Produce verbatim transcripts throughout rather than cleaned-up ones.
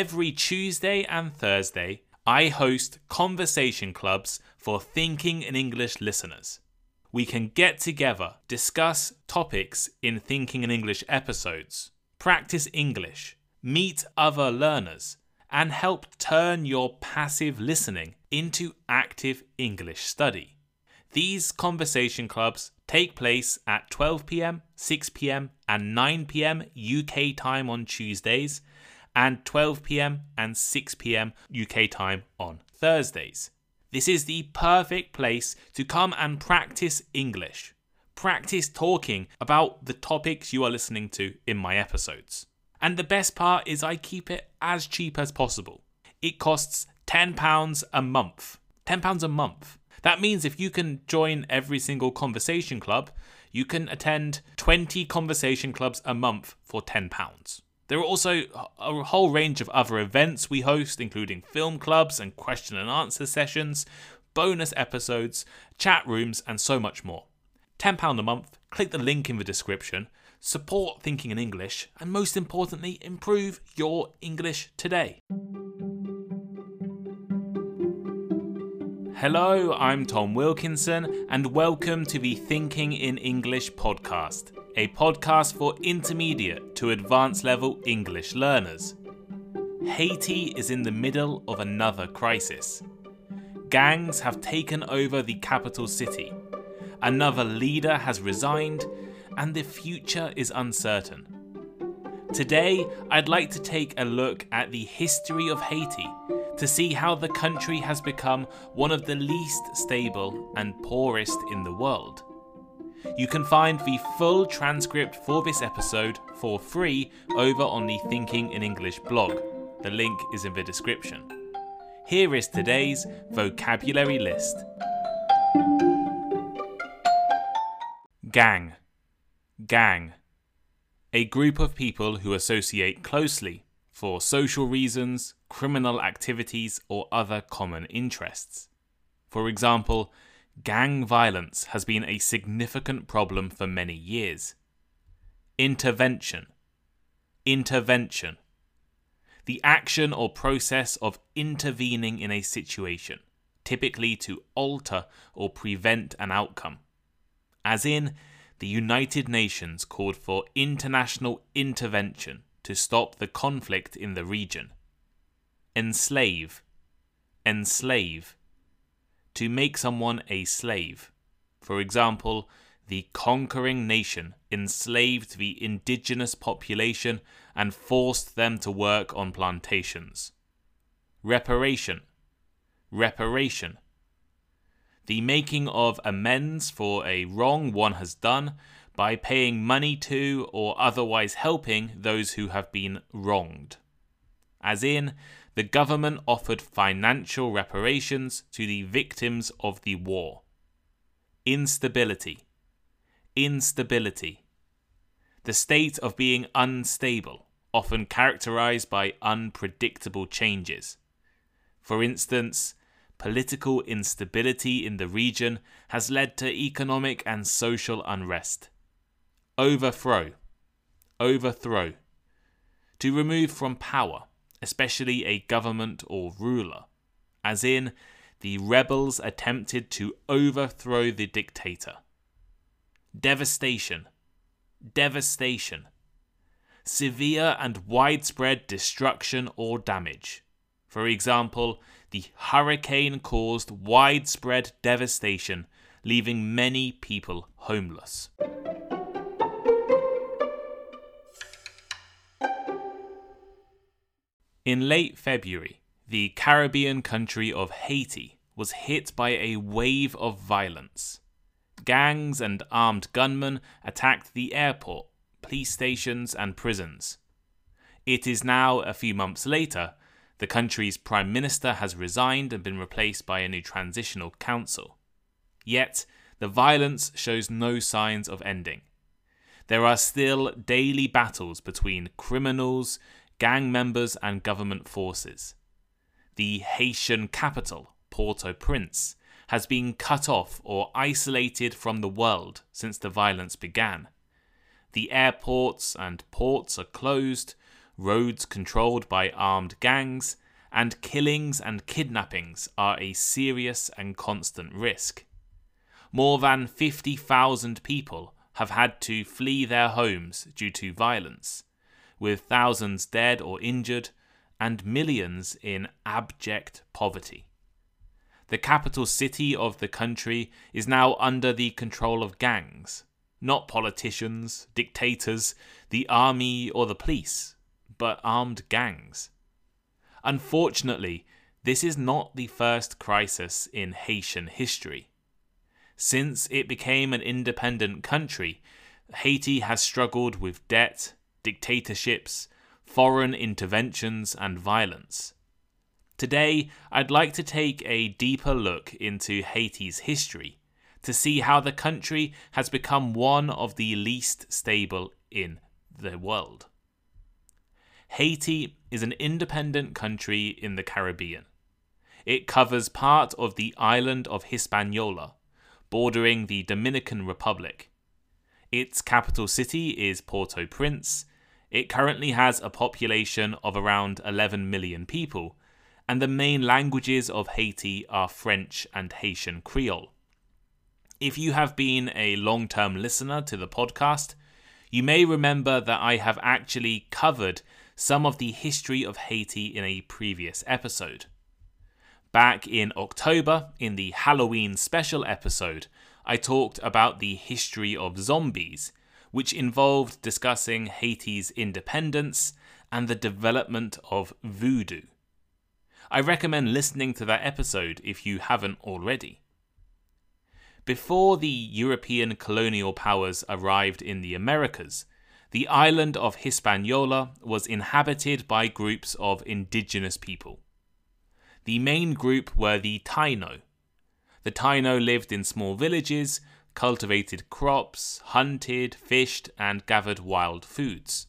every Tuesday and Thursday, I host conversation clubs for Thinking in English listeners. We can get together, discuss topics in Thinking in English episodes, practice English, meet other learners, and help turn your passive listening into active English study. These conversation clubs take place at twelve p.m, six p.m, and nine p.m. U K time on Tuesdays, and twelve p.m. and six p.m. U K time on Thursdays. This is the perfect place to come and practice English. Practice talking about the topics you are listening to in my episodes. And the best part is I keep it as cheap as possible. It costs ten pounds a month. ten pounds a month. That means if you can join every single conversation club, you can attend twenty conversation clubs a month for ten pounds. There are also a whole range of other events we host, including film clubs and question and answer sessions, bonus episodes, chat rooms, and so much more. ten pounds a month, click the link in the description, support Thinking in English, and most importantly, improve your English today. Hello, I'm Tom Wilkinson, and welcome to the Thinking in English podcast, a podcast for intermediate to advanced level English learners. Haiti is in the middle of another crisis. Gangs have taken over the capital city. Another leader has resigned, and the future is uncertain. Today, I'd like to take a look at the history of Haiti to see how the country has become one of the least stable and poorest in the world. You can find the full transcript for this episode for free over on the Thinking in English blog. The link is in the description. Here is today's vocabulary list. Gang. Gang. A group of people who associate closely for social reasons, criminal activities, or other common interests. For example, gang violence has been a significant problem for many years. Intervention. Intervention. The action or process of intervening in a situation, typically to alter or prevent an outcome. As in, the United Nations called for international intervention to stop the conflict in the region. Enslave. Enslave. To make someone a slave. For example, the conquering nation enslaved the indigenous population and forced them to work on plantations. Reparation. Reparation. The making of amends for a wrong one has done by paying money to or otherwise helping those who have been wronged. As in, the government offered financial reparations to the victims of the war. Instability. Instability. The state of being unstable, often characterized by unpredictable changes. For instance, political instability in the region has led to economic and social unrest. Overthrow. Overthrow. To remove from power, especially a government or ruler. As in, the rebels attempted to overthrow the dictator. Devastation. Devastation. Severe and widespread destruction or damage. For example, the hurricane caused widespread devastation, leaving many people homeless. In late February, the Caribbean country of Haiti was hit by a wave of violence. Gangs and armed gunmen attacked the airport, police stations, and prisons. It is now a few months later. The country's prime minister has resigned and been replaced by a new transitional council. Yet, the violence shows no signs of ending. There are still daily battles between criminals, gang members, and government forces. The Haitian capital, Port-au-Prince, has been cut off or isolated from the world since the violence began. The airports and ports are closed, roads controlled by armed gangs, and killings and kidnappings are a serious and constant risk. More than fifty thousand people have had to flee their homes due to violence, with thousands dead or injured, and millions in abject poverty. The capital city of the country is now under the control of gangs, not politicians, dictators, the army, or the police, but armed gangs. Unfortunately, this is not the first crisis in Haitian history. Since it became an independent country, Haiti has struggled with debt, dictatorships, foreign interventions, and violence. Today, I'd like to take a deeper look into Haiti's history to see how the country has become one of the least stable in the world. Haiti is an independent country in the Caribbean. It covers part of the island of Hispaniola, bordering the Dominican Republic. Its capital city is Port-au-Prince. It currently has a population of around eleven million people, and the main languages of Haiti are French and Haitian Creole. If you have been a long-term listener to the podcast, you may remember that I have actually covered some of the history of Haiti in a previous episode. Back in October, in the Halloween special episode, I talked about the history of zombies, which involved discussing Haiti's independence and the development of voodoo. I recommend listening to that episode if you haven't already. Before the European colonial powers arrived in the Americas, the island of Hispaniola was inhabited by groups of indigenous people. The main group were the Taino. The Taino lived in small villages, cultivated crops, hunted, fished, and gathered wild foods.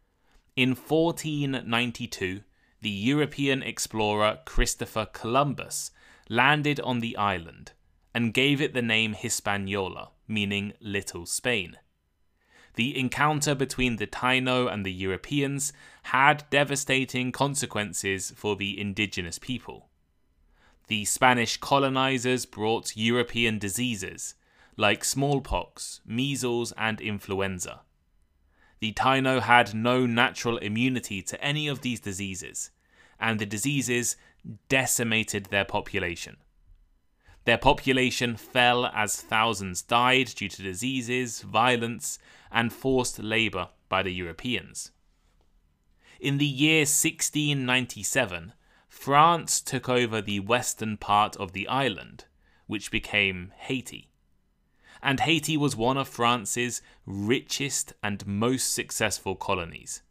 In fourteen ninety-two, the European explorer Christopher Columbus landed on the island and gave it the name Hispaniola, meaning Little Spain. The encounter between the Taino and the Europeans had devastating consequences for the indigenous people. The Spanish colonizers brought European diseases like smallpox, measles, and influenza. The Taino had no natural immunity to any of these diseases, and the diseases decimated their population. Their population fell as thousands died due to diseases, violence, and forced labor by the Europeans. In the year sixteen ninety-seven, France took over the western part of the island, which became Haiti. And Haiti was one of France's richest and most successful colonies.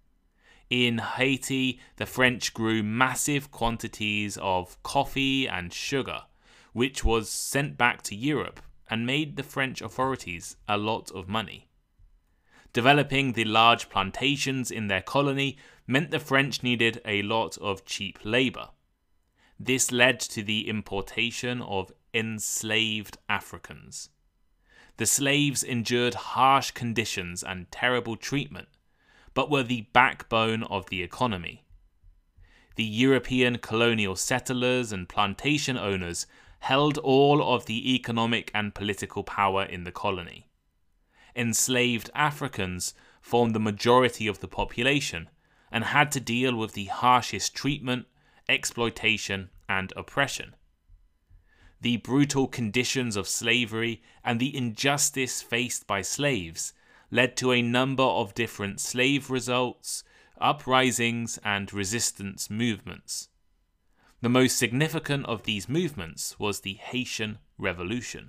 In Haiti, the French grew massive quantities of coffee and sugar, which was sent back to Europe and made the French authorities a lot of money. Developing the large plantations in their colony meant the French needed a lot of cheap labor. This led to the importation of enslaved Africans. The slaves endured harsh conditions and terrible treatment, but were the backbone of the economy. The European colonial settlers and plantation owners held all of the economic and political power in the colony. Enslaved Africans formed the majority of the population and had to deal with the harshest treatment, exploitation, and oppression. The brutal conditions of slavery and the injustice faced by slaves led to a number of different slave revolts, uprisings, and resistance movements. The most significant of these movements was the Haitian Revolution.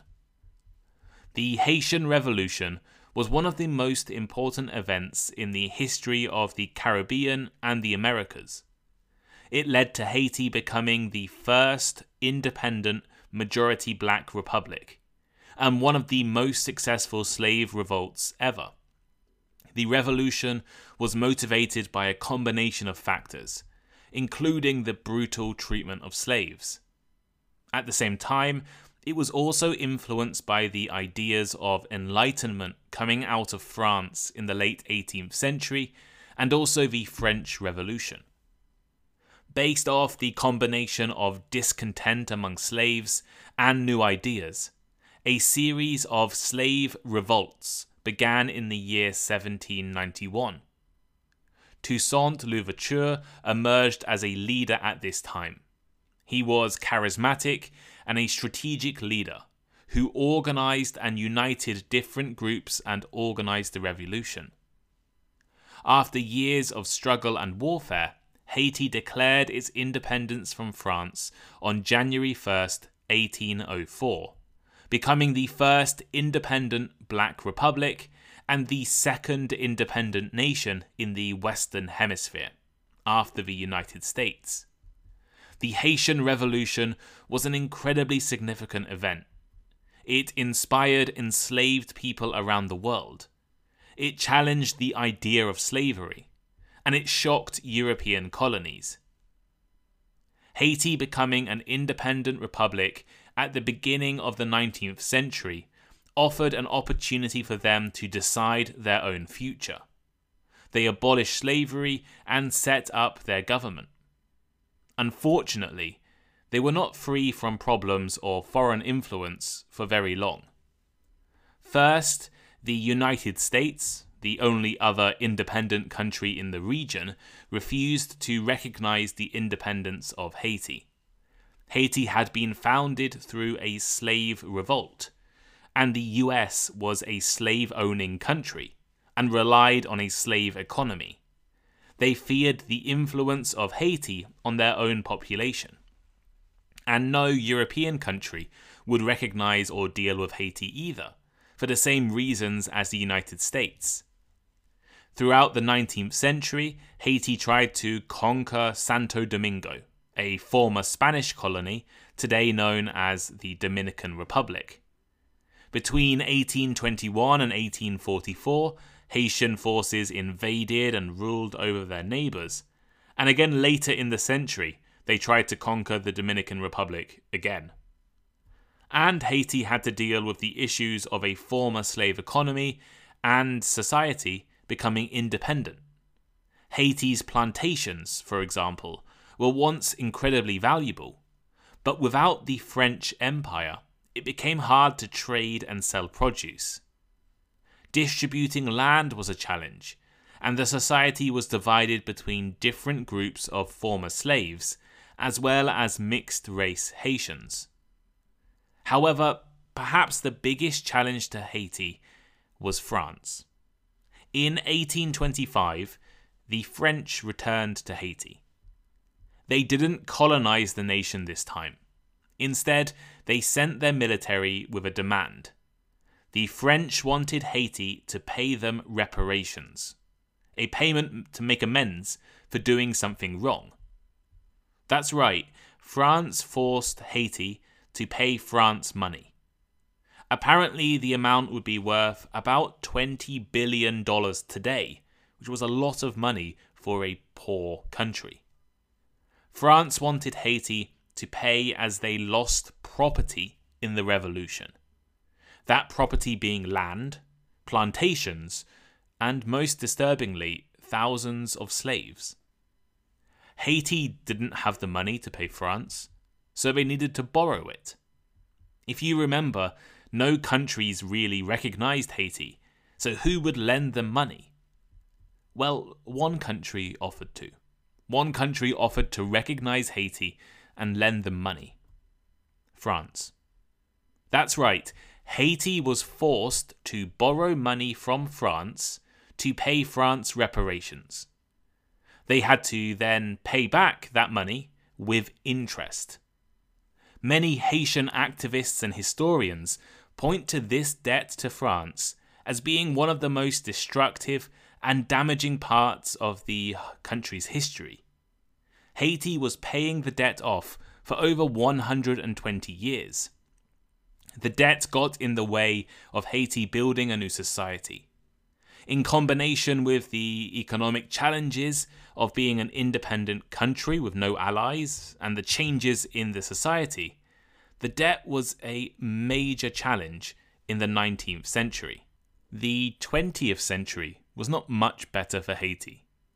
The Haitian Revolution was one of the most important events in the history of the Caribbean and the Americas. It led to Haiti becoming the first independent majority black republic, and one of the most successful slave revolts ever. The revolution was motivated by a combination of factors, including the brutal treatment of slaves. At the same time, it was also influenced by the ideas of enlightenment coming out of France in the late eighteenth century and also the French Revolution. Based off the combination of discontent among slaves and new ideas, a series of slave revolts began in the year seventeen ninety-one. Toussaint Louverture emerged as a leader at this time. He was charismatic and a strategic leader who organized and united different groups and organized the revolution. After years of struggle and warfare, Haiti declared its independence from France on January first, eighteen oh four, becoming the first independent Black republic and the second independent nation in the Western Hemisphere, after the United States. The Haitian Revolution was an incredibly significant event. It inspired enslaved people around the world. It challenged the idea of slavery, and it shocked European colonies. Haiti becoming an independent republic at the beginning of the nineteenth century offered an opportunity for them to decide their own future. They abolished slavery and set up their government. Unfortunately, they were not free from problems or foreign influence for very long. First, the United States, the only other independent country in the region, refused to recognize the independence of Haiti. Haiti had been founded through a slave revolt, and the U S was a slave-owning country and relied on a slave economy. They feared the influence of Haiti on their own population, and no European country would recognize or deal with Haiti either, for the same reasons as the United States. Throughout the nineteenth century, Haiti tried to conquer Santo Domingo, a former Spanish colony, today known as the Dominican Republic. Between eighteen twenty-one and eighteen forty-four, Haitian forces invaded and ruled over their neighbours, and again later in the century, they tried to conquer the Dominican Republic again. And Haiti had to deal with the issues of a former slave economy and society becoming independent. Haiti's plantations, for example, were once incredibly valuable, but without the French Empire, it became hard to trade and sell produce. Distributing land was a challenge, and the society was divided between different groups of former slaves, as well as mixed-race Haitians. However, perhaps the biggest challenge to Haiti was France. In eighteen twenty-five, the French returned to Haiti. They didn't colonize the nation this time. Instead, they sent their military with a demand. The French wanted Haiti to pay them reparations, a payment to make amends for doing something wrong. That's right, France forced Haiti to pay France money. Apparently, the amount would be worth about twenty billion dollars today, which was a lot of money for a poor country. France wanted Haiti to pay as they lost property in the revolution. That property being land, plantations, and most disturbingly, thousands of slaves. Haiti didn't have the money to pay France, so they needed to borrow it. If you remember, no countries really recognized Haiti, so who would lend them money? Well, one country offered to. One country offered to recognize Haiti and lend them money. France. That's right, Haiti was forced to borrow money from France to pay France reparations. They had to then pay back that money with interest. Many Haitian activists and historians point to this debt to France as being one of the most destructive and damaging parts of the country's history. Haiti was paying the debt off for over one hundred twenty years. The debt got in the way of Haiti building a new society. In combination with the economic challenges of being an independent country with no allies and the changes in the society, the debt was a major challenge in the nineteenth century. The twentieth century was not much better for Haiti.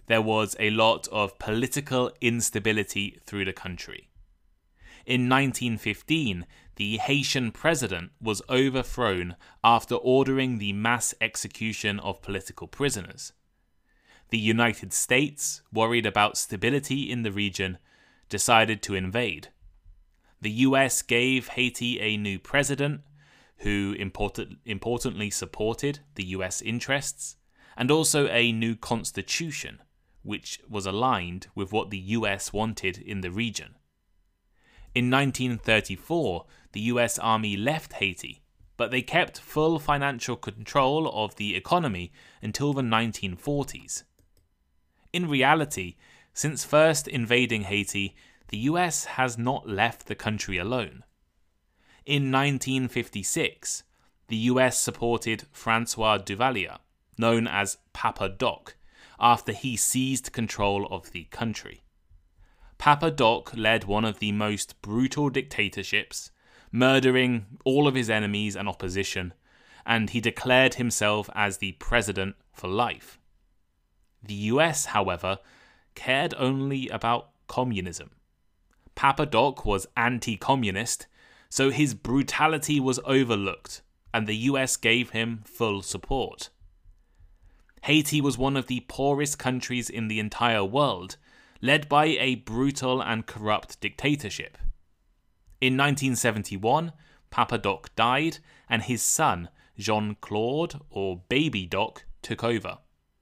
there was a lot of political instability through the country. In nineteen fifteen, the Haitian president was overthrown after ordering the mass execution of political prisoners. The United States, worried about stability in the region, decided to invade. The U S gave Haiti a new president who important, importantly supported the U S interests, and also a new constitution, which was aligned with what the U S wanted in the region. In nineteen thirty-four, the U S Army left Haiti, but they kept full financial control of the economy until the nineteen forties. In reality, since first invading Haiti, the U S has not left the country alone. In nineteen fifty-six, the U S supported Francois Duvalier, known as Papa Doc, after he seized control of the country. Papa Doc led one of the most brutal dictatorships, murdering all of his enemies and opposition, and he declared himself as the president for life. The U S, however, cared only about communism. Papa Doc was anti-communist, so his brutality was overlooked, and the U S gave him full support. Haiti was one of the poorest countries in the entire world, led by a brutal and corrupt dictatorship. In nineteen seventy-one, Papa Doc died, and his son, Jean-Claude, or Baby Doc, took over.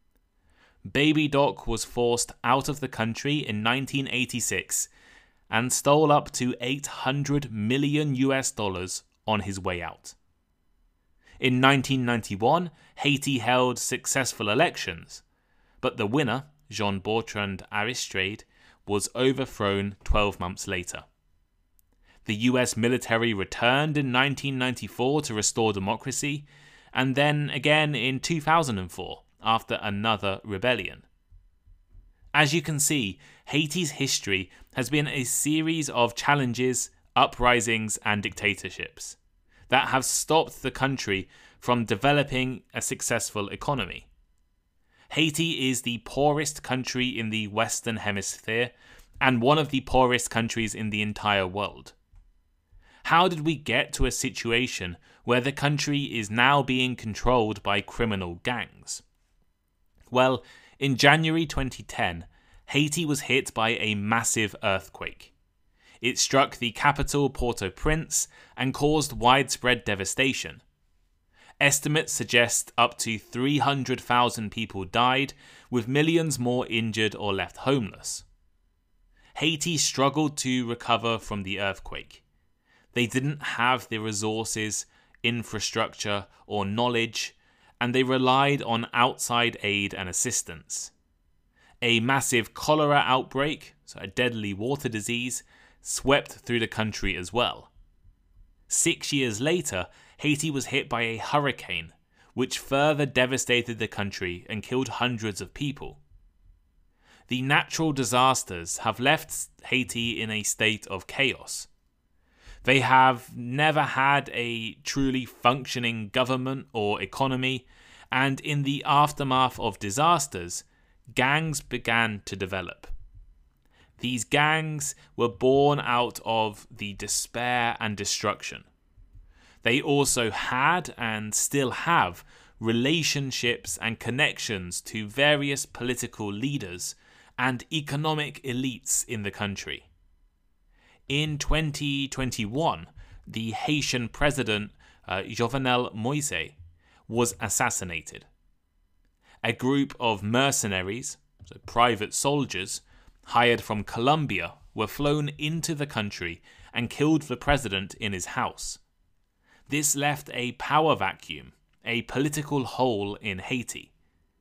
Baby Doc was forced out of the country in nineteen eighty-six and stole up to eight hundred million U S dollars on his way out. In nineteen ninety-one, Haiti held successful elections, but the winner, Jean-Bertrand Aristide, was overthrown twelve months later. The U S military returned in nineteen ninety-four to restore democracy, and then again in two thousand four after another rebellion. As you can see, Haiti's history has been a series of challenges, uprisings, and dictatorships that have stopped the country from developing a successful economy. Haiti is the poorest country in the Western Hemisphere and one of the poorest countries in the entire world. How did we get to a situation where the country is now being controlled by criminal gangs? Well, in January twenty ten, Haiti was hit by a massive earthquake. It struck the capital Port-au-Prince and caused widespread devastation. Estimates suggest up to three hundred thousand people died, with millions more injured or left homeless. Haiti struggled to recover from the earthquake. They didn't have the resources, infrastructure, or knowledge, and they relied on outside aid and assistance. A massive cholera outbreak, so a deadly water disease, swept through the country as well. Six years later, Haiti was hit by a hurricane, which further devastated the country and killed hundreds of people. The natural disasters have left Haiti in a state of chaos. They have never had a truly functioning government or economy, and in the aftermath of disasters, gangs began to develop. These gangs were born out of the despair and destruction. They also had and still have relationships and connections to various political leaders and economic elites in the country. In twenty twenty-one, the Haitian president, uh, Jovenel Moïse, was assassinated. A group of mercenaries, so private soldiers, hired from Colombia, were flown into the country and killed the president in his house. This left a power vacuum, a political hole in Haiti.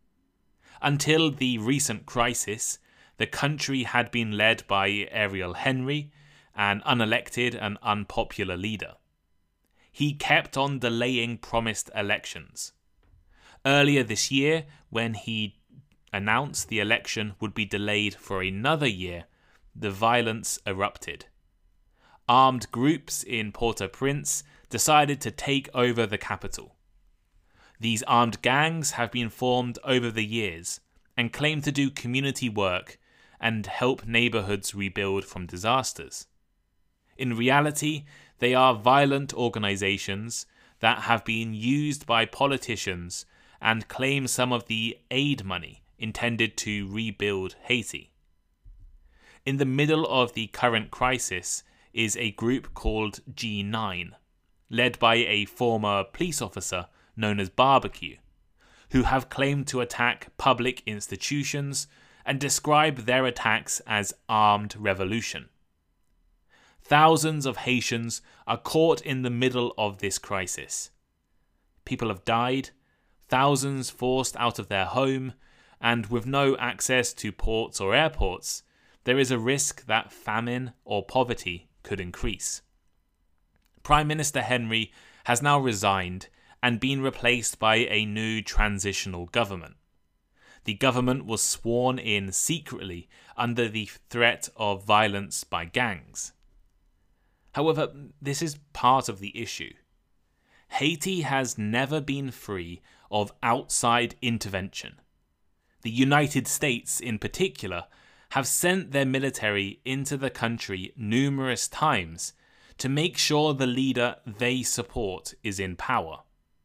Until the recent crisis, the country had been led by Ariel Henry, an unelected and unpopular leader. He kept on delaying promised elections. Earlier this year, when he announced the election would be delayed for another year, the violence erupted. Armed groups in Port-au-Prince decided to take over the capital. These armed gangs have been formed over the years and claim to do community work and help neighborhoods rebuild from disasters. In reality, they are violent organizations that have been used by politicians and claim some of the aid money intended to rebuild Haiti. In the middle of the current crisis is a group called G nine, led by a former police officer known as Barbecue, who have claimed to attack public institutions and describe their attacks as armed revolution. Thousands of Haitians are caught in the middle of this crisis. People have died, thousands forced out of their home, and with no access to ports or airports, there is a risk that famine or poverty could increase. Prime Minister Henry has now resigned and been replaced by a new transitional government. The government was sworn in secretly under the threat of violence by gangs. However, this is part of the issue. Haiti has never been free of outside intervention. The United States, in particular, have sent their military into the country numerous times to make sure the leader they support is in power.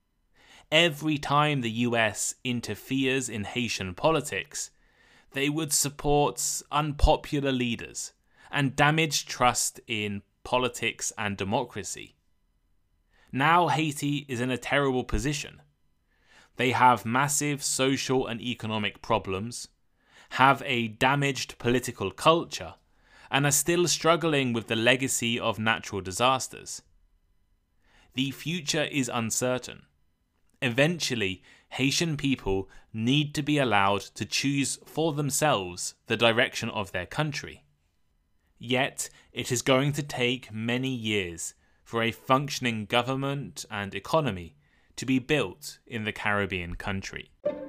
Every time the U S interferes in Haitian politics, they would support unpopular leaders and damage trust in politics and democracy. Now Haiti is in a terrible position. They have massive social and economic problems, have a damaged political culture, and are still struggling with the legacy of natural disasters. The future is uncertain. Eventually, Haitian people need to be allowed to choose for themselves the direction of their country. Yet, it is going to take many years for a functioning government and economy to be built in the Caribbean country.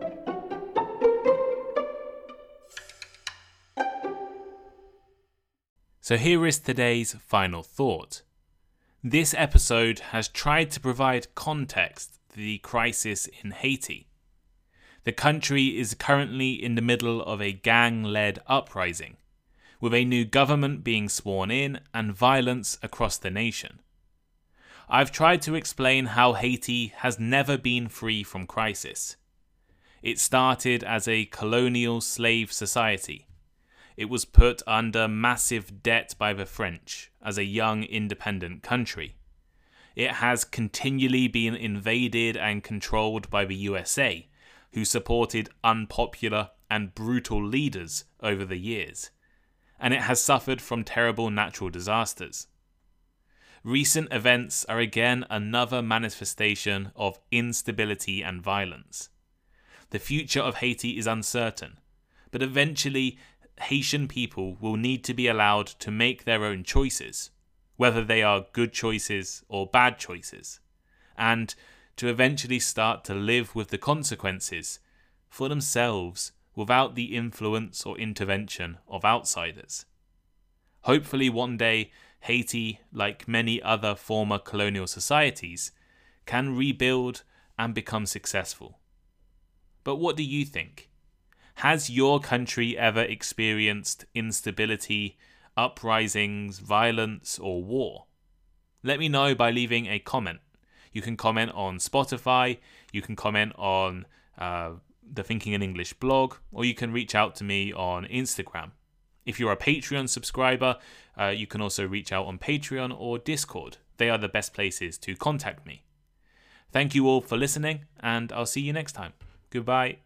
So here is today's final thought. This episode has tried to provide context to the crisis in Haiti. The country is currently in the middle of a gang-led uprising, with a new government being sworn in and violence across the nation. I've tried to explain how Haiti has never been free from crisis. It started as a colonial slave society. It was put under massive debt by the French as a young independent country. It has continually been invaded and controlled by the U S A, who supported unpopular and brutal leaders over the years. And it has suffered from terrible natural disasters. Recent events are again another manifestation of instability and violence. The future of Haiti is uncertain, but eventually Haitian people will need to be allowed to make their own choices, whether they are good choices or bad choices, and to eventually start to live with the consequences for themselves without the influence or intervention of outsiders. Hopefully one day, Haiti, like many other former colonial societies, can rebuild and become successful. But what do you think? Has your country ever experienced instability, uprisings, violence, or war? Let me know by leaving a comment. You can comment on Spotify, you can comment on uh, the Thinking in English blog, or you can reach out to me on Instagram. If you're a Patreon subscriber, uh, you can also reach out on Patreon or Discord. They are the best places to contact me. Thank you all for listening, and I'll see you next time. Goodbye.